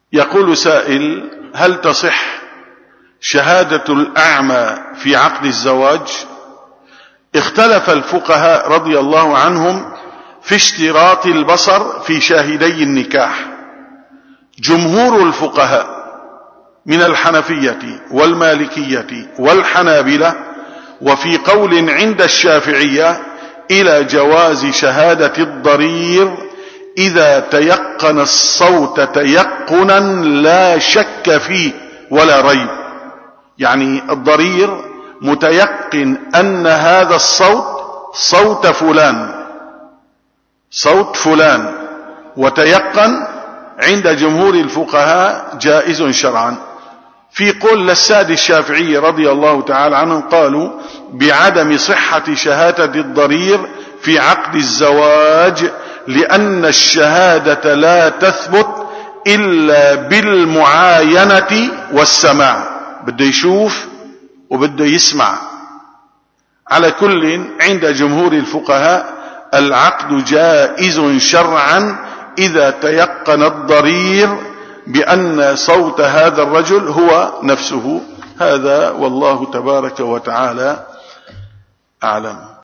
يقول سائل: هل تصح شهادة الأعمى في عقد الزواج؟ اختلف الفقهاء رضي الله عنهم في اشتراط البصر في شاهدي النكاح. جمهور الفقهاء من الحنفية والمالكية والحنابلة وفي قول عند الشافعية إلى جواز شهادة الضرير إذا تيقن الصوت تيقنا لا شك فيه ولا ريب. يعني الضرير متيقن أن هذا الصوت صوت فلان، وتيقن عند جمهور الفقهاء جائز شرعا. في قول للسادة الشافعي رضي الله تعالى عنهم قالوا بعدم صحة شهادة الضرير في عقد الزواج لأن الشهادة لا تثبت إلا بالمعاينة والسماع، بده يشوف وبده يسمع. على كل عند جمهور الفقهاء العقد جائز شرعا إذا تيقن الضرير بأن صوت هذا الرجل هو نفسه. هذا والله تبارك وتعالى أعلم.